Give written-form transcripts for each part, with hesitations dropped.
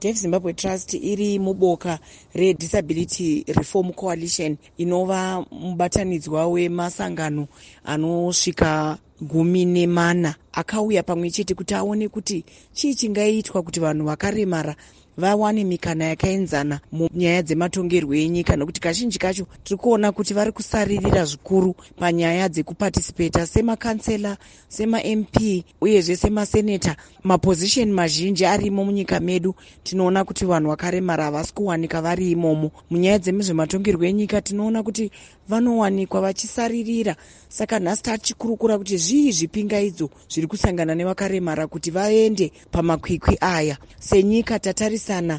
Deaf Zimbabwe Trust iri muboka reDisability Reform Coalition inova mubatanidzwa wemasangano anosvika 14 akauya pamwe chete kuti aone kuti chii chingaitwa kuti vanhu vakaremara vawane mikana yakaenzana munyaya dzematongerwo enyika, nokuti kazhinji kacho tiri kuona kuti vari kusaririra zvikuru panyaya dzekupatisipeta semakansela, sema-MP uyezve semaseneta. Mapozisheni mazhinji arimo munyika medu tinoona kuti vanhu vakaremara havasi kuwanika vari imomo. Munyaya dzemuzvematongerwo enyika tinoona kuti vanowanikwa vachisaririra. Saka nhasi tachikurukura kuti zvii zvipingaidzo zviri kusangana nevakaremara kuti vaende pamakwikwi aya. Senyika tatarisana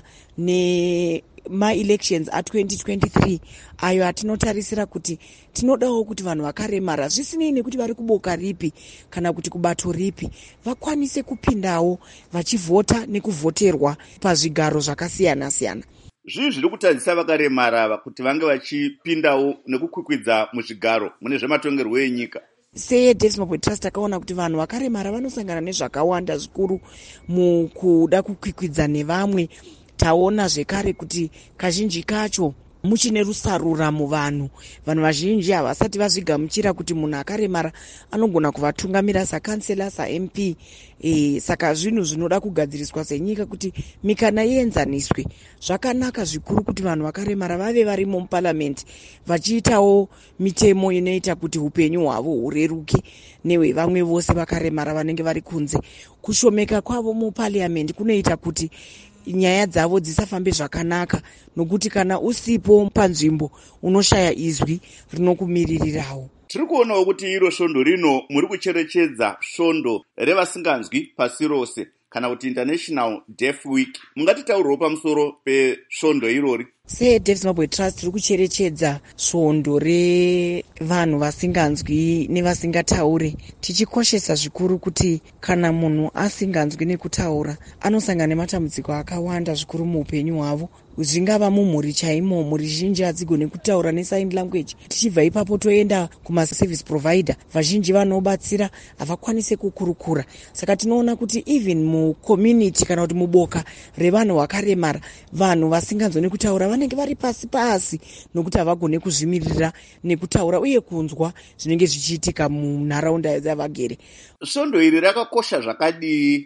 nema-elections a2023 ayo atinotarisira kuti tinodawo kuti vanhu vakaremara zvisinei nekuti vari kuboka ripi kana kuti kubato ripi vakwanise kupindawo vachivhota nekuvhoterwa pazvigaro zvakasiyana-siyana. Zvii zviri kutadzisa vakaremara kuti vange vachipindawo nekukwikwidza muzvigaro mune zvematongerwo enyika? SeDeaf Zimbabwe Trust takaona kuti vanhu vakaremara vanosangana nezvakawanda zvikuru mukuda kukwikwidza nevamwe. Taona zvekare kuti kazhinji kacho muchine rusarura muvanhu. Vanhu vazhinji havasati vazvigamuchira kuti munhu akaremara anogona kuvatungamira sakansela, saMP. Saka zvinhu zvinoda kugadziriswa senyika kuti mikana ienzaniswe. Zvakanaka zvikuru kuti vanhu vakaremara vave varimo muparliament vachiitawo mitemo inoita kuti upenyu hwavo hureruke nehwevamwe vose vakaremara vanenge vari kunze. Kushomeka kwavo muparliament kunoita kuti nyaya dzavo dzisafambe zvakanaka, nokuti kana usipo panzvimbo unoshaya izwi rinokumiririrawo. Tiri kuonawo kuti iro svondo rino muri kucherechedza svondo revasinganzwi pasi rose kana kuti International Deaf Week. Mungatitaurirawo pamusoro pesvondo irori? SeDeaf Zimbabwe Trust tiri kucherechedza svondo revanhu vasinganzwi nevasingataure, tichikoshesa zvikuru kuti kana munhu asinganzwi nekutaura anosangana nematambudziko akawanda zvikuru muupenyu hwavo. Zvingava mumhuri chaimo, mhuri zhinji hadzigoni kutaura nesign language. Tichibva ipapo toenda kumaservice provider, vazhinji vanobatsira havakwanise kukurukura. Saka tinoona kuti even mucommunity kana kuti muboka revanhu vakaremara, vanhu vasinganzwi nekutaura vanenge vari pasi nokuti havagone kuzvimirira nekutaura uye kunzwa zvinenge zvichiitika munharaunda dzavagere. Svondo iri rakakosha zvakadii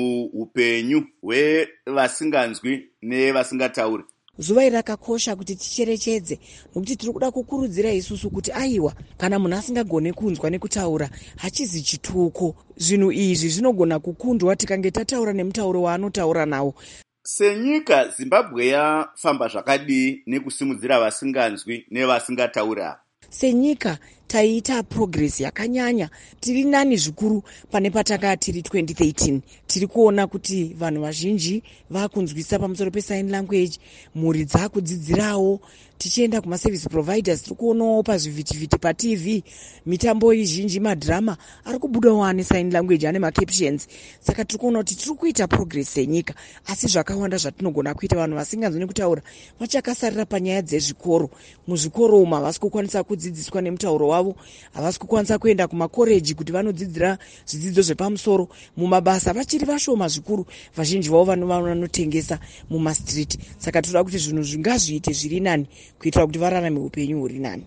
muupenyu hwevasinganzwi nevasingatauri? Zuva iri rakakosha kuti ticherechedze, nokuti tiri kuda kukurudzira isusu kuti aiwa, kana munhu asingagone kunzwa nekutaura hachizi chituko. Zvinhu izvi zvinogona kukundwa tikange tataura nemutauro waanotaura nawo. Senyika, Zimbabwe yafamba zvakadii nekusimudzira vasinganzwi nevasingatauri ava? Senyika taita progress yakanyanya. Tiri nani zvikuru pane patanga tiri 2013. Tiri kuona kuti vanhu vazhinji vakunzwisa pamusoro pesign language, mhuri dzakudzidzirawo. Tichienda kumaservice providers tiri kuonawo pazvivhitivhiti paTV mitambo izhinji, madhirama ari kubudawo ane sign language, ane macaptions. Saka tiri kuona kuti tiri kuita progress senyika, asi zvakawanda zvatinogona kuita. Vanhu vasinganzwi nekutaura vachakasarira panyaya dzezvikoro. Muzvikoro umu havasi kukwanisa kudzidziswa nemutauro wavo, havasi kukwanisa kuenda kumakoreji kuti vanodzidzira zvidzidzo zvepamusoro. Mumabasa vachiri vashoma zvikuru, vazhinji vavo vanotengesa mumastriti. Saka toda kuti zvinhu zvingazviite zviri nani kuitira kuti vararame upenyu huri nani.